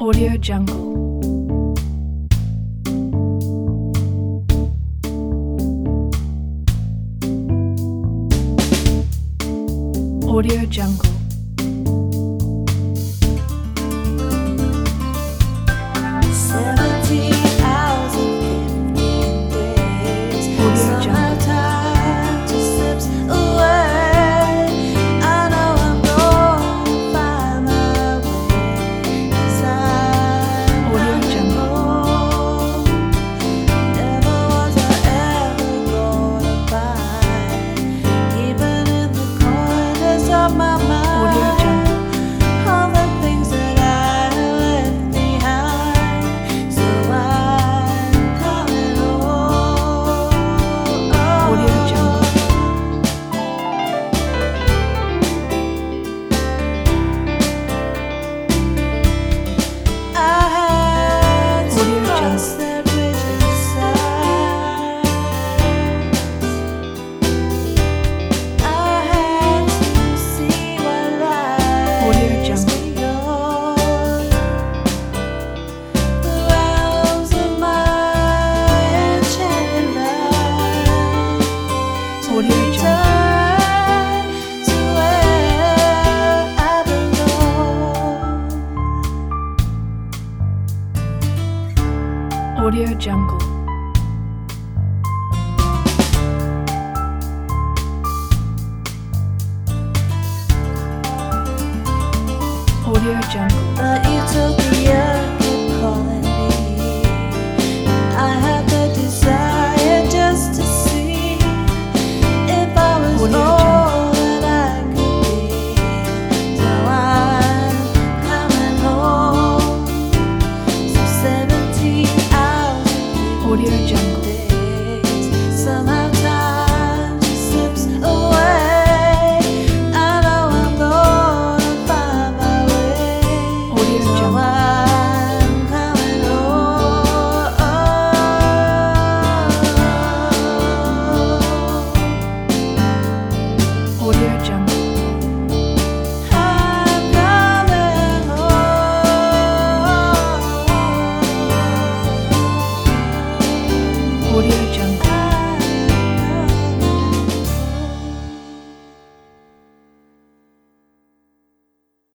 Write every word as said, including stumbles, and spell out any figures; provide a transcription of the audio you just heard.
Audio Jungle. Audio Jungle. Seventeen hours and fifteen days. Audio Jungle. Somehow time just slips away. I know I'm gonna find my way. 'Cause I Audio Jungle. never was I ever gonna find, even in the corners of my mind. Audio Jungle. All the things that I left behind, so I'm coming home. Audio Jungle. I had to Audio cross Jungle. that bridge inside. I had to see what Audio lies Jungle. beyond the realms of my enchanted life, to Audio Jungle. return to where I belong. Audio Jungle. Audio Jungle.